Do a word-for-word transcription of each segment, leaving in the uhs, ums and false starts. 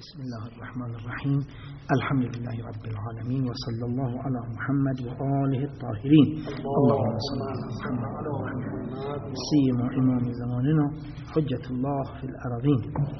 بسم الله الرحمن الرحیم. الحمد لله رب العالمین و صلی الله علی محمد و آله الطاهرین. اللهم صل علی محمد و محمد سیما امام زماننا حجت الله فی الارضین.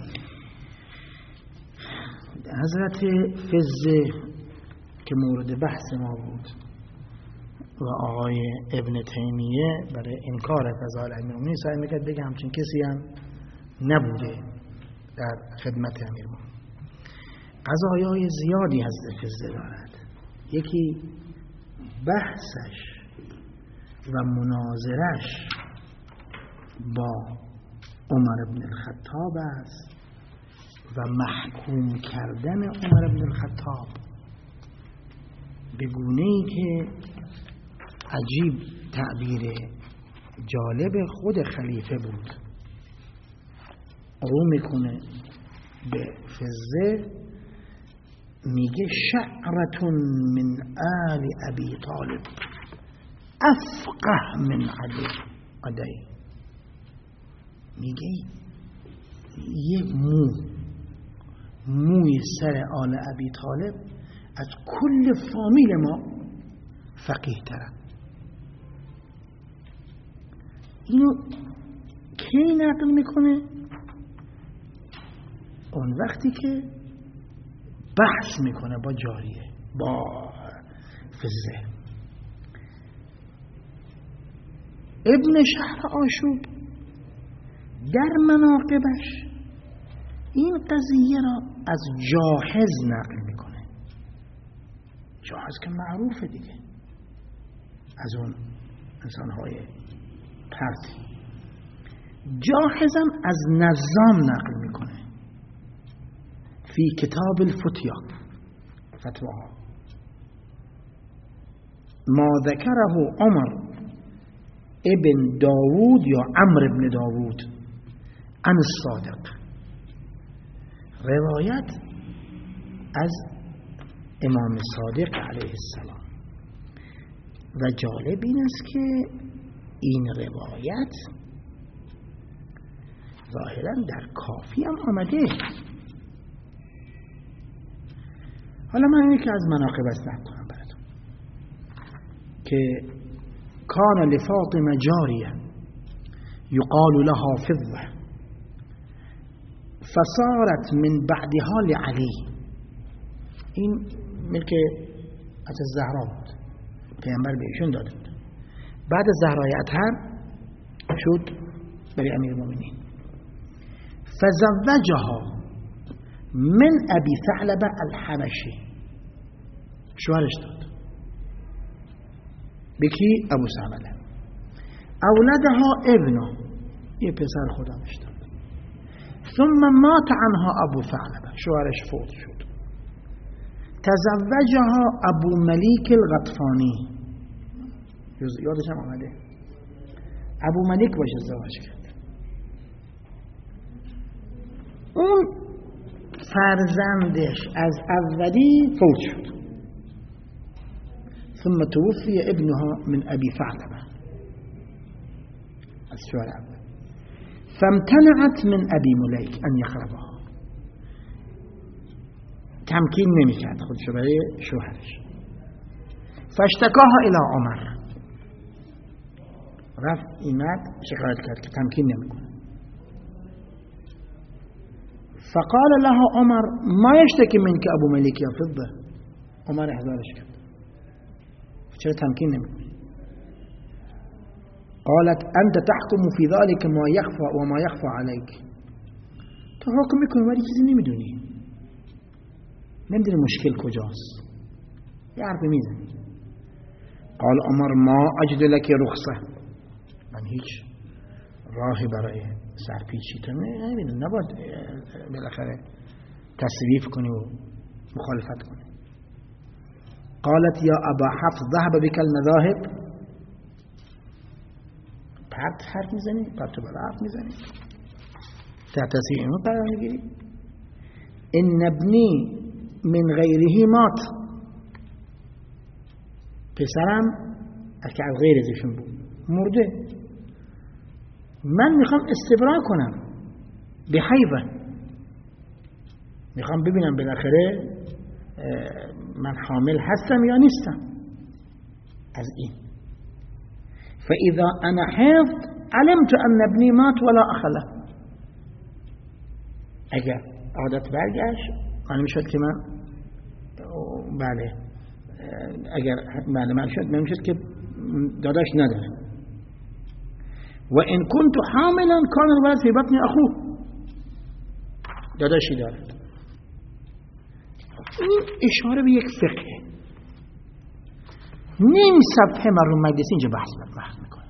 حضرت فزه که مورد بحث ما بود و آقای ابن تیمیه برای انکار فضائل امیرالمومنین سعی میکرد بگه همچین کسی هم نبوده در خدمت امیرالمومنین. قضایای زیادی حضرت فزه دارد. یکی بحثش و مناظرش با عمر بن الخطاب است و محکوم کردن عمر بن الخطاب به گونه‌ای که عجیب تعبیر جالب خود خلیفه بود. رو میکنه به فزه، میگه شعرتون من آل ابی طالب افقه من علی عدی. میگه یه مو موی سر آل ابی طالب از کل فامیل ما فقیه تره. اینو کی نقل میکنه؟ اون وقتی که بحث میکنه با جاریه، با فزه. ابن شهر آشوب در مناقبش این قضیه را از جاحظ نقل میکنه. جاحظ که معروفه دیگه، از اون انسانهای پرتی. جاحظم از نظام نقل میکنه فی کتاب الفتیا، فتواها. ما ذکره عمر ابن داوود یا عمرو ابن داوود عن الصادق، روایت از امام صادق علیه السلام. و جالب این است که این روایت ظاهرا در کافی هم آمده. حالا من یکی از مناقب است نقل کنم براتون که کان لفاطمه جاریه یقال لها فضه فصارت من بعدها لعلی. این ملک از زهرا بود، پیامبر به ایشون داده بود. بعد زهرای اطهر شد برای امیرالمومنین. فزوجها من ابی ثعلبه الحبشی، شوهرش داد بکی ابو ثعلبه. اولدها ابنا، یه پسر خودمش داد. ثم مات عنها ابو ثعلبه، شوهرش فوت شد. تزوجها ابو ملیک الغطفانی، یادش هم آمده ابو ملیک باشه ازدواج کرد. اون فرزندش از اولی فوت شد. ثم توفی ابنها من ابی ثعلبه، از شوهر اول. فامتنعت من ابی ملیک ان یخربها، تمکین نمیکرد خودشو برای شوهرش. فاشتکاها الی عمر، رفت ایمد شکایت کرد که تمکین نمیکنه. فقال لها عمر ما يشتكي منك ابو ملیک یا فضه. عمر احضارش کرد، چرا تمکین نمیکنی؟ قالت انت تحكم في ذلك ما يخفى وما يخفى عليك. تو حکم میکنی ولی چیزی نمیدونی، نمیدونی مشکل کجاست، یه حرف میزنی. قال عمر ما اجد لك رخصه، من هیچ راهی برای سرپیچی تو نمیدونم، نباید بالاخره تصریف کنی و مخالفت کنی. قالت یا ابا حفص ذهب بك المذاهب، پرت حرف میزنی، پرت و بلا حرف میزنی، تعتصی اینو قرار میگیری. ان ابنی من غیره مات، پسرم که از غیر ازشون بود مرده، من میخوام استبرا کنم به حیبه. میخوام ببینم بالاخره من حامل هستم یا نیستم. از این فاذا انا حفظ علمت ان ابني مات ولا اخله. اگر عادت برگشت معلوم شد که من بله اگر بله معلوم شد معلوم شد که داداش نداره. و ان كنت حاملا كان الولد في بطن اخوه. داداشی دارد. این اشاره به یک فقه. نیم صفحه مرحوم مجلسی اینجا بحث بحث میکنه.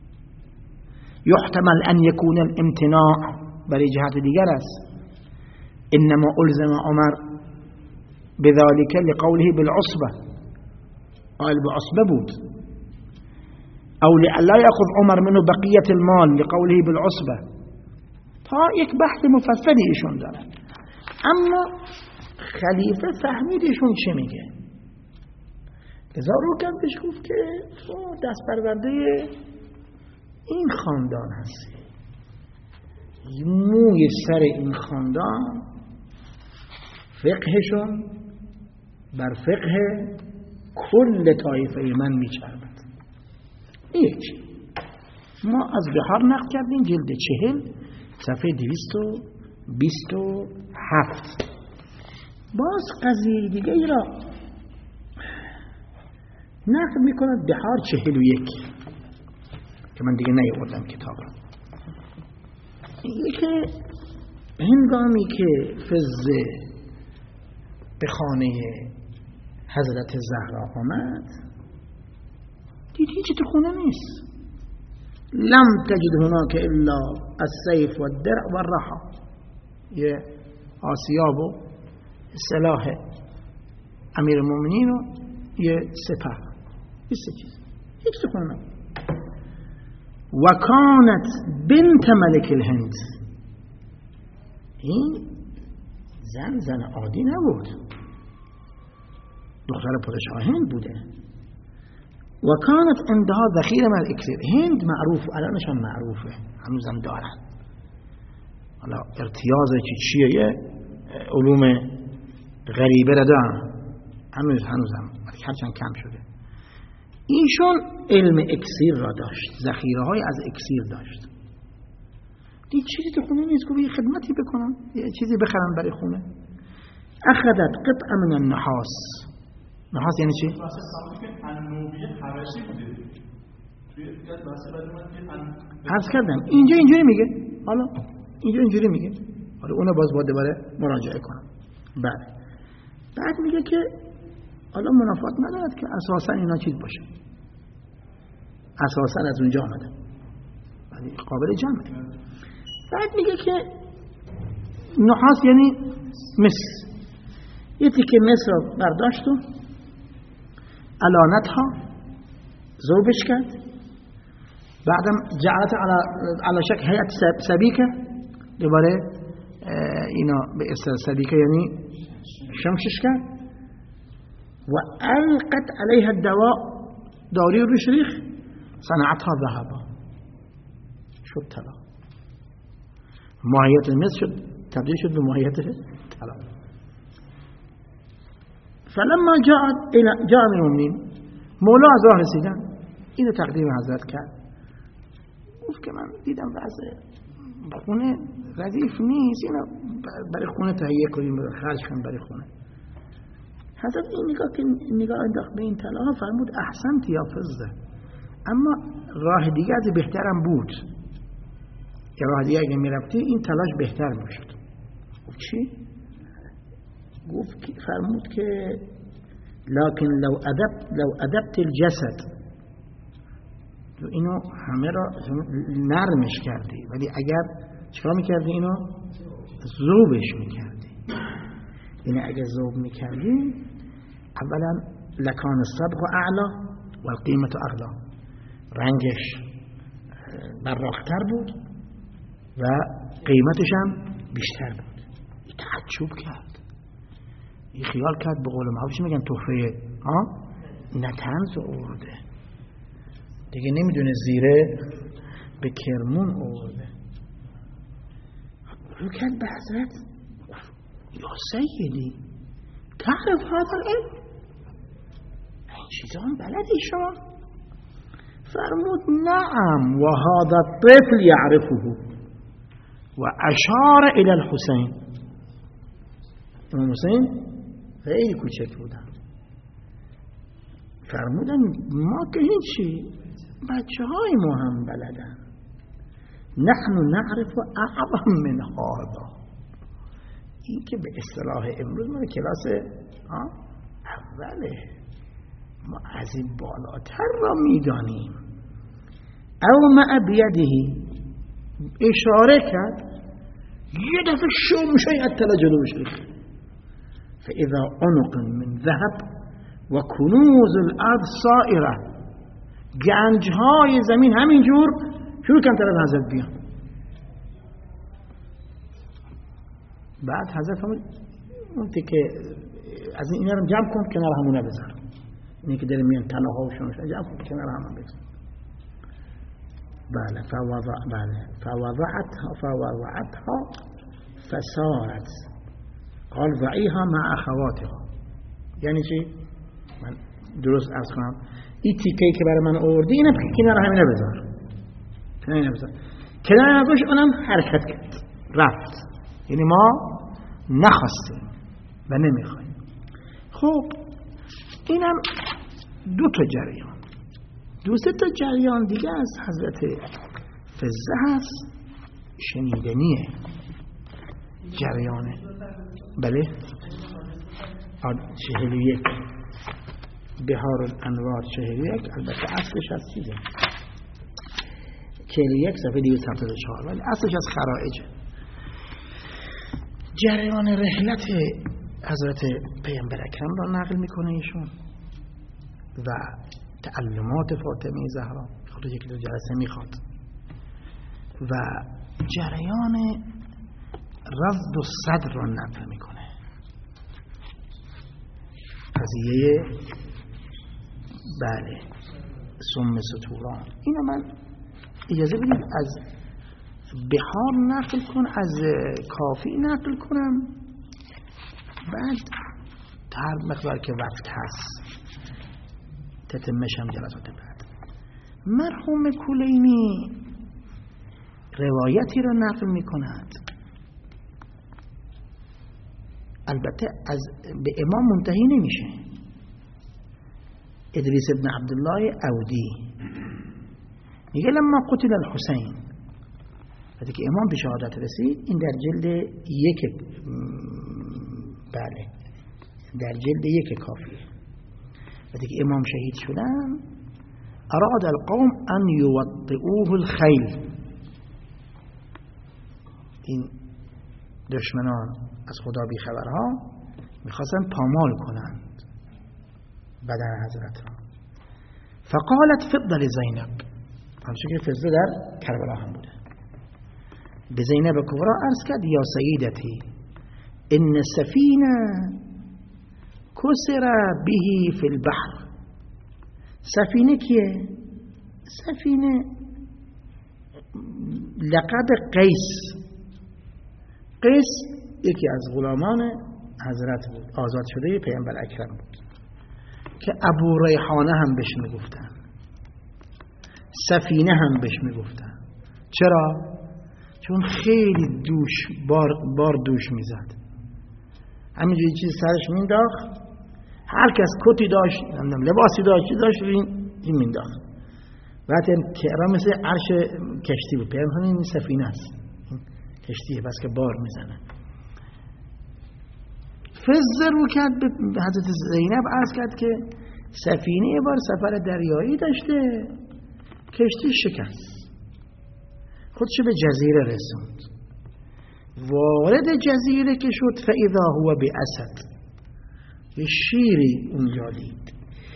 یحتمل ان یکون الامتناع برای جهت دیگر است. انما الزم عمر بذلك لقوله بالعصبه. قال بعصبه بود. او لا ياخذ عمر منه بقيه المال لقوله بالعصبه. تا یک بحث مفصلی ایشون داره. اما خلیفه فهمید ایشون چه میگه. لذا رو کرد بهش گفت که تو دست پرورده این خاندان هستی. موی سر این خاندان فقهشون بر فقه کل طایفه من میچربد. یک ما از بحار نقل کردیم جلد چهل صفحه دویست و بیست و هفت. باز قضیه دیگه ای را نقل میکند بحار چهل و یک که من دیگه نیاوردم کتاب را. اینه که هنگامی که فزه به خانه حضرت زهرا آمد دید هیچی تو خونه نیست. لم تجد هناك الا السيف والدرع والرحى. یه آسیاب و سلاح امیر المؤمنین و یه سپر. این سه چیز. هیچ تو خونه نبود. و کانت بنت ملک الهند. این زن زن عادی نبود. دختر پادشاه هند بوده. و کانت عندها ذخیره من الاکسیر. هند معروف، الانش هم معروفه، هنوزم دارن. حالا ارتیاز چی چیه؟ یه علوم غریبه را دارن هنوز هنوزم هرچند کم شده. ایشون علم اکسیر را داشت، ذخیره های از اکسیر داشت. دید چیزی تو خونه نیست، گفت یه خدمتی بکنم، یه چیزی بخرم برای خونه. اخذت قطعه من النحاس. نحاس یعنی چی؟ واسه سامی که انوبیه حبشی بوده. توی یاد واسه بعد من عرض کردم اینجا اینجوری میگه. حالا اینجا اینجوری میگه. حالا اونو باز باید دوباره مراجعه کنم. بله. بعد میگه که حالا منافات ندارد که اساسا اینا چیز باشه. اساسا از اونجا آمده. ولی قابل جمعه. بعد میگه که نحاس یعنی مس. یه تیکه مس رو برداشت و علانتها ذوبش کرد. بعدم جعلت على شکل هیئت سبیکه. دوباره اینا به اصطلاح سبیکه یعنی شمشش کرد. و القت علیها الدواء. داری روش ریخ. صنعتها ذهبا. شد طلا. ماهیت مس شد تبدیل شد به ماهیت طلا. فلما جاء الى جاء من المؤمنین مولا از راه رسیدن اینو تقدیم حضرت کرد. گفت که من دیدم وضع خونه ردیف نیست، اینو برای خونه تهیه کنیم خرج کنیم برای خونه. حضرت این نگاه که نگاه انداخت به این طلا فرمود احسنت یا فضه، اما راه دیگه از بهترم بود. که راه دیگه اگه میرفتی این تلاش بهتر میشد. گفت چی؟ گفت فرمود که لكن لو ادبت لو ادبت الجسد، اینو همه را نرمش کردی، ولی اگر چیکار میکردی اینو ذوبش میکردی. اینه اگر ذوب میکردی اولا لکان الصبغ اعلا و القیمت اغلا، رنگش براقتر بود و قیمتش هم بیشتر بود. تعجب کرد، این خیال کرد به قول معروفش میگن تحفه ها نتنز آورده دیگه، نمیدونه زیره به کرمون آورده. رو کرد به حضرت یا سیدی تعرف هذا العلم، این چیزان بلدی شما؟ فرمود نعم و هذا الطفل یعرفه و اشار الى الحسین. امام حسین خیلی کوچک بودن، فرمودن ما که هیچی، بچه های ما هم بلدن. نحن نعرف اعظم من هذا. این که به اصطلاح امروز ما کلاس اوله، ما از این بالاتر را میدانیم. او مع بیدهی اشاره کرد، یه دفعه شو میشه اطلا جلو شیخ. فاذا عنق من ذهب و کنوز الارض سائره، گنجهای زمین همینجور شروع کن طرف حضرت بیان. بعد حضرت فرمود اون که از این اینا رو جمع کن کنار همونه بذار، اینی که داره میان تنها و شونش جمع کن کنار همون بذار. بله فوضع بله فوضعتها فوضعتها فسارت، قال ضعیها مع اخواتها. یعنی چی؟ من درست عرض کنم، این تیکه‌ای که برای من آوردی اینم کنار همینه بذار، کنار همینه بذار. کنار همینش اونم حرکت کرد رفت، یعنی ما نخواستیم و نمیخوایم. خب اینم دو تا جریان، دو سه تا جریان دیگه از حضرت فزه هست شنیدنیه. جریانه بله چهل و یک بهار الانوار چهل و یک، البته اصلش از چیزه چهل و یک صفحه دویست و هفتاد و چهار، ولی اصلش از خرائجه. جریان رحلت حضرت پیامبر اکرم را نقل میکنه ایشون و تعلمات فاطمه زهرا، خود یک دو جلسه میخواد، و جریان رفض و صدر را نقل میکنه. قضیه بله سم ستوران، اینو من اجازه بدید از بهار نقل کن، از کافی نقل کنم، بعد هر مقدار که وقت هست تتمشم جلسات بعد. مرحوم کلینی روایتی را نقل می کند، البته از به امام منتهی نمیشه. ادریس ابن عبدالله اودی میگه لما قتل الحسین، وقتی که امام به شهادت رسید، این در جلد یک بله در جلد یک کافیه، وقتی که امام شهید شدن اراد القوم ان یوطئوه الخیل، این دشمنان از خدا بی خبرها میخواستن پامال کنند بدن حضرت را. فقالت فضل زینب، همچون که فضل در کربلا هم بوده، به زینب کبرا عرض کرد یا سیدتی ان سفینه کسر به فی البحر. سفینه کیه؟ سفینه لقب قیس. قیس یکی از غلامان حضرت بود، آزاد شده پیامبر اکرم بود که ابو ریحانه هم بهش میگفتن، سفینه هم بهش میگفتن. چرا؟ چون خیلی دوش بار, بار دوش میزد، همینجوری چیز سرش مینداخت، هر کس کتی داشت لباسی داشت چیز داشت این مینداخت. وقتی تهران مثل عرش کشتی بود، پیامبر این سفینه است، این کشتیه بس که بار میزنه. فزر رو کرد به حضرت زینب عرض کرد که سفینه یه بار سفر دریایی داشته، کشتی شکست، خودشو به جزیره رسوند، وارد جزیره که شد فاذا هو باسد، یه شیری اونجا دید،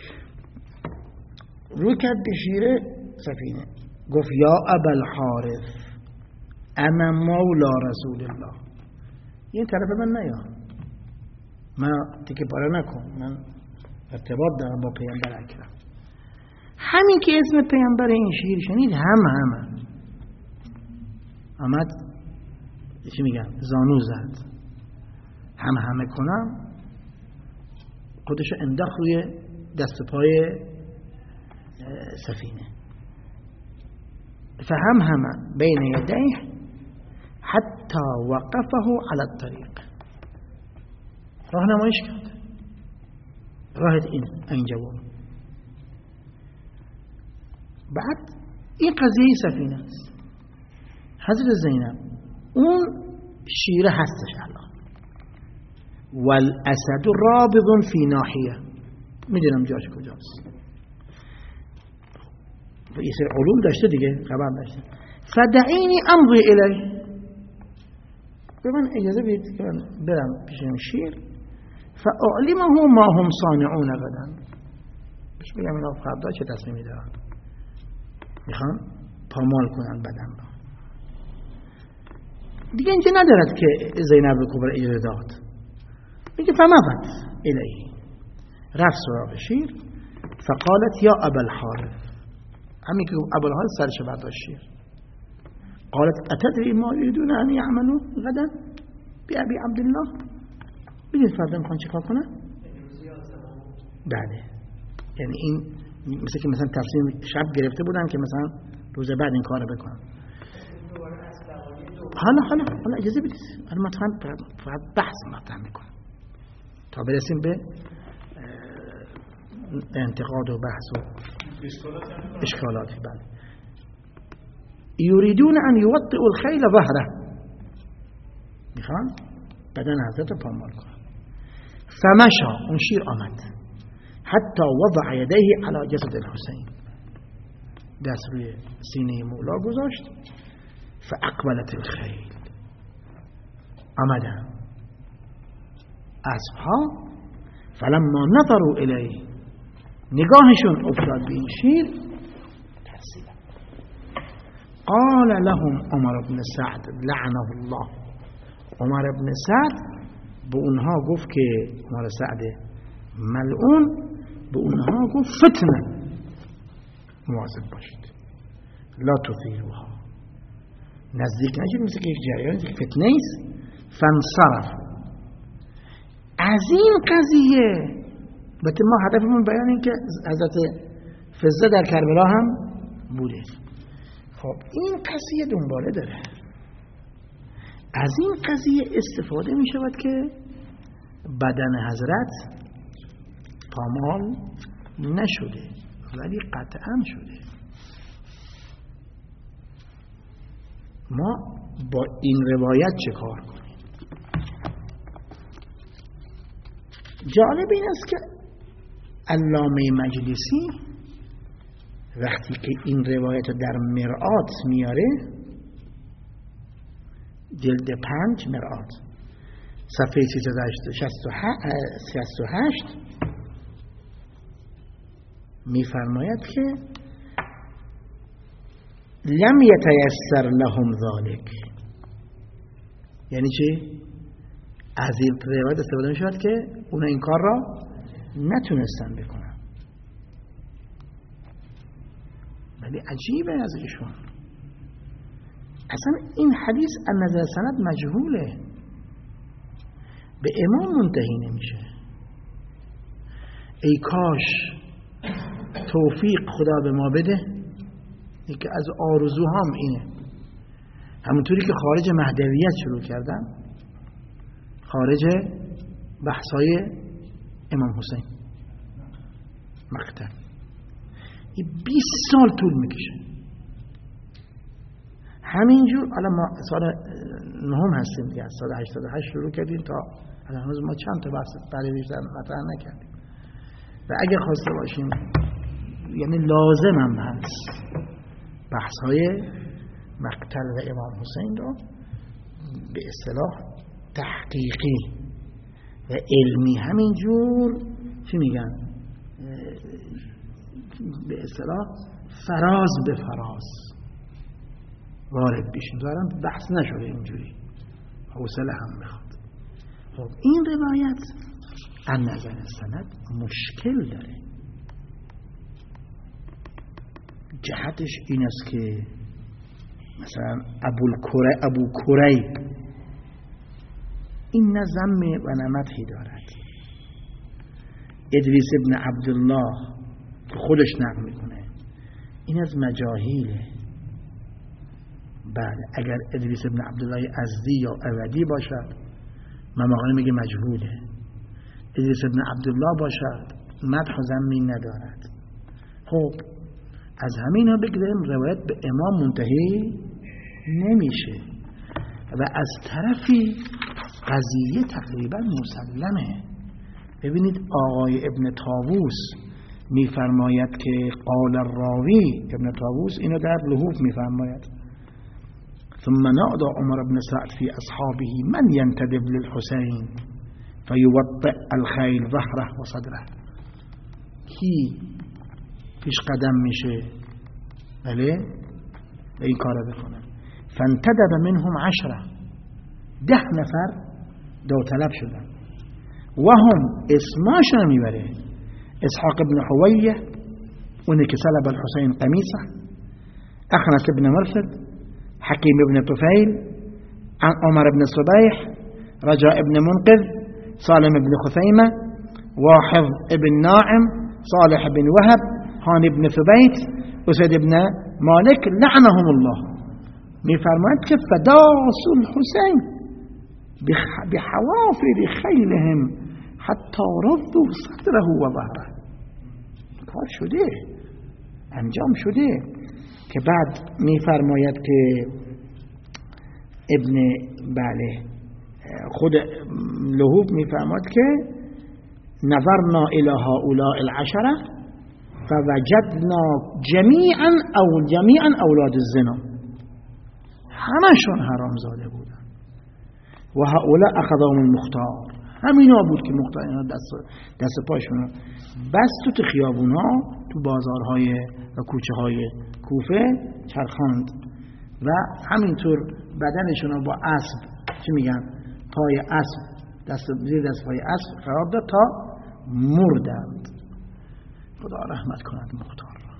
رو کرد به شیره سفینه، گفت یا ابا الحارث انا مولا رسول الله، این طرف من نیا، من تیکه پاره نکن، من ارتباط دارم با پیامبر اکرم. همین که اسم پیامبر این شیر شنید هم همه آمد چی میگن زانو زد، هم همه کنم خودشو انداخت روی دست پای سفینه. فهم هم بین یدیه حتی وقفه على الطریق، راه نمایش کرد، راهت این اینجا بود. بعد این قضیه سفینه است. حضرت زینب اون شیره هستش الان، والاسد رابض فی ناحیه، میدونم جاش کجاست، یه سری علوم داشته دیگه، خبر داشته. فدعینی امضی الیه، به من اجازه بدید که من برم پیش این شیر، فاعلمه ما هم صانعون غدا، بهش بگم اینا فردا چه تصمیمی دارن، میخوان پامال کنن بدن با. دیگه اینجا ندارد که زینب کبرا اجازه داد، میگه فمضت الیه، رفت سراغ شیر. فقالت یا ابا الحارث، همین که ابو الحارث سرش برداشت شیر. قالت اتدری ما یریدون ان یعملوا غدا بابی عبدالله، ببینید فردا میخوان چیکار کنن؟ بله، یعنی این مثل که مثلا تصمیم شب گرفته بودن که مثلا روز بعد این کارو بکنن. حالا حالا حالا اجازه بدید، حالا ما فقط بحث مطرح میکنم تا برسیم به انتقاد و بحث و اشکالات. بله، یریدون ان یوطئوا الخیل ظهره، میخوان بدن حضرت پامال کنن. فمشى، اون شیر آمد، حتی وضع یدیه علی جسد الحسین، دست روی سینه مولا گذاشت. فاقبلت الخیل، آمدن اسبها. فلما نظروا الیه، نگاهشون افتاد به این شیر، ترسیدن. قال لهم عمر بن سعد لعنه الله، عمر بن سعد به اونها گفت که عمر سعد ملعون به اونها گفت فتنه، مواظب باشید، لا تثیروها، نزدیک نشید، مثل که یک جریان فتنه است. فانصرف، از این قضیه البته ما هدفمون بیان این که حضرت فضه در کربلا هم بوده. خب این قضیه دنباله داره، از این قضیه استفاده می شود که بدن حضرت پامال نشده ولی قطعا شده. ما با این روایت چه کار کنیم؟ جالب این است که علامه مجلسی وقتی که این روایت در مرآت میاره، جلد پنج مرآت صفحه سیصد و شصت و هشت میفرماید که لم یتیسر لهم ذلك، یعنی چی؟ از این روایت استفاده می شود که اونا این کار را نتونستن بکنن. ولی عجیبه از ایشون، اصلا این حدیث از نظر سند مجهوله، به امام منتهی نمیشه. ای کاش توفیق خدا به ما بده، یکی از آرزوهام اینه، همونطوری که خارج مهدویت شروع کردم، خارج بحثای امام حسین مقتل، این بیست سال طول میکشه. همینجور الان ما سال نهم هستیم دیگه، از سال هشتاد و هشت شروع کردیم تا الان هنوز ما چند تا بحث برای بیشتر مطرح نکردیم و اگه خواسته باشیم یعنی لازم هم هست بحث‌های مقتل و امام حسین رو به اصطلاح تحقیقی و علمی همینجور چی میگن به اصطلاح فراز به فراز وارد بشیم. دارم بحث نشده اینجوری، حوصله هم میخواد. خب این روایت از نظر سند مشکل داره. جهتش این است که مثلا ابو کری ابو کری این نه ذم و نه مدحی دارد. ادریس ابن عبدالله که خودش نقل میکنه این از مجاهیله. بله اگر ادریس ابن عبدالله ازدی یا اودی باشد مماغانی میگه مجهوله. ادریس ابن عبدالله باشد مدح و ذمی ندارد. خب از همین ها بگذاریم روایت به امام منتهی نمیشه و از طرفی قضیه تقریبا مسلمه. ببینید آقای ابن طاووس میفرماید که قال الراوی، ابن طاووس اینو در لحوف میفرماید ثم نادى عمر بن سعد في اصحابه من ينتدب للحسين فيوطئ الخيل ظهره و صدره. کی پیش قدم میشه بله به این کار بکنه. فانتدب منهم عشره، ده نفر داوطلب شدن و هم اسماشون میبره اسحاق ابن حویه اونی که سلب الحسین قمیصه، اخنس ابن مرثد، حکیم ابن طفیل، عمر ابن صبیح، رجاء ابن منقذ، سالم ابن خثیمه، واحد ابن ناعم، صالح ابن وهب، هان ابن ثبیت، اسد ابن مالک لعنهم الله. میفرماید که فداس الحسین بحوافر خیلهم حتی رضوا صدره و ظهره. کار شده، انجام شده. که بعد میفرماید که ابن بله خود لهوب میفرماید که نظرنا الى هؤلاء العشره فوجدنا جمیعا او جمیعا اولاد الزنا، همشون حرام زاده بودن و هؤلاء اخذهم المختار، همینا بود که مختار اینا دست دست پاشون بس تو خیابونها تو بازارهای و کوچه های کوفه چرخاند و همینطور بدنشون با اسب چی میگن پای اسب دست زیر دست پای اسب خراب داد تا مردند. خدا رحمت کند مختار را.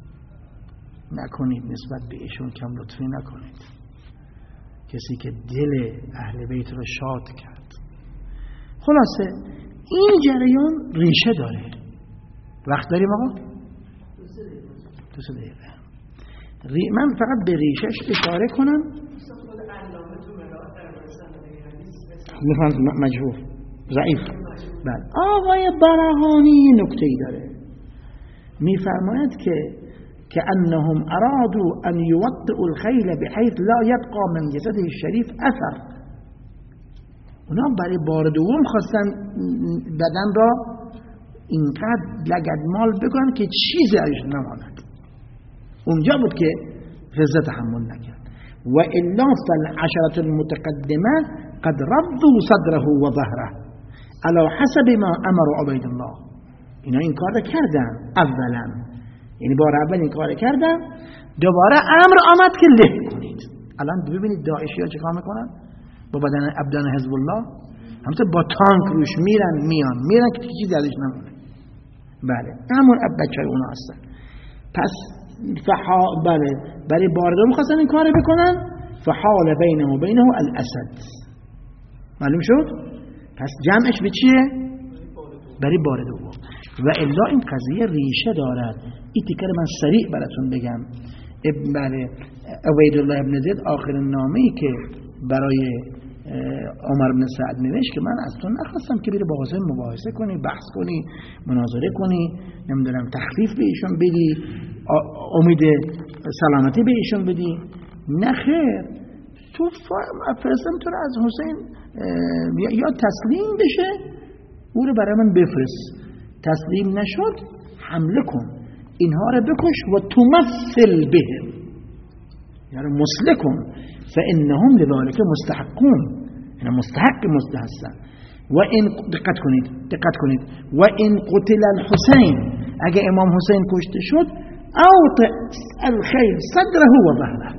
نکنید نسبت به ایشون کم لطفی نکنید. کسی که دل اهل بیت رو شاد کرد. خلاصه این جریان ریشه داره. وقت داریم آقا؟ دو سه دقیقه. من فقط به ریشش اشاره کنم. میفهمید مجهول ضعیف. بله آقای برهانی نکته‌ای داره. میفرماید که که انهم ارادوا ان يوطئوا الخيل بحيث لا يبقى من جسده الشريف اثر. اونا برای بار دوم خواستن بدن را اینقدر لگدمال بکنن که چیزی ازش نماند. اونجا بود که فزه تحمل نکرد. و الا فالعشرة المتقدمه قد رضوا صدره و ظهره على حسب ما امر عبید الله. اینا این کار کردن اولا، یعنی بار اول این کار کردن، دوباره امر آمد که له کنید. الان ببینید داعشی ها چه کار میکنن با بدن ابدان حزب الله، همونطور با تانک روش میرن میان میرن که چیزی ازش نمونه. بله همون بچهای اونا هستن. پس فحا بله برای بار دوم خواستن این کار بکنن. فحال بینه و بینه الاسد. معلوم شد؟ پس جمعش به چیه؟ برای بار دوم. و الا این قضیه ریشه دارد. این تیکر من سریع براتون بگم. ابن بله عبیدالله ابن زید آخر نامه‌ای که برای عمر بن سعد نوشت که من از تو نخواستم که بری با حسین مباحثه کنی، بحث کنی، مناظره کنی، نمیدونم تخفیف به ایشون بدی، امید سلامتی به ایشون بدی. نه خیر، تو فرستم تو رو از حسین یا تسلیم بشه او رو برای من بفرست، تسلیم نشد حمله کن، اینها رو بکش و تمثل بهم، یعنی مسله کن، فانهم لذلك مستحقون، اینا مستحق مستحسن. و این دقت کنید دقت کنید و این قتل الحسین، اگه امام حسین کشته شد اوطئ الخیل صدره و ظهره،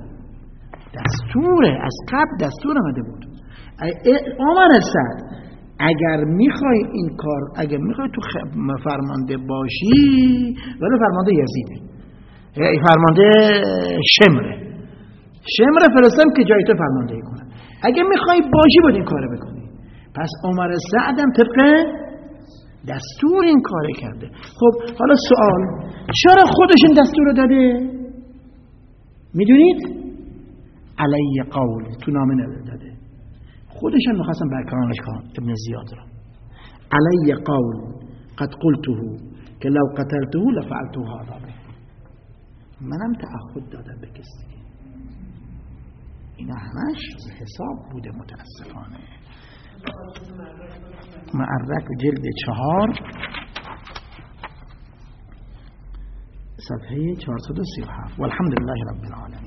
دستوره از قبل دستور آمده بود. عمر سعد اگر میخوای این کار، اگر میخوای تو فرمانده باشی، ولی فرمانده یزیده، فرمانده شمره شمره فرستم که جای تو فرماندهی کنه. اگه میخوای باشی باید این کار بکنی. پس عمر سعدم طبق دستور این کار کرده. خب حالا سوال، چرا خودش این دستور رو داده؟ میدونید؟ علی قول، تو نامه نداده، خودش هم میخواستم برکانش کنم ابن زیاد را. علی قول قد قلته که لو قتلته لفعلته هذا به، منم تعهد دادم به کسی. اینا همش حساب بوده متاسفانه. معرک جلد چهار صفحه چهارصد و سی و هفت. والحمد لله رب العالمین.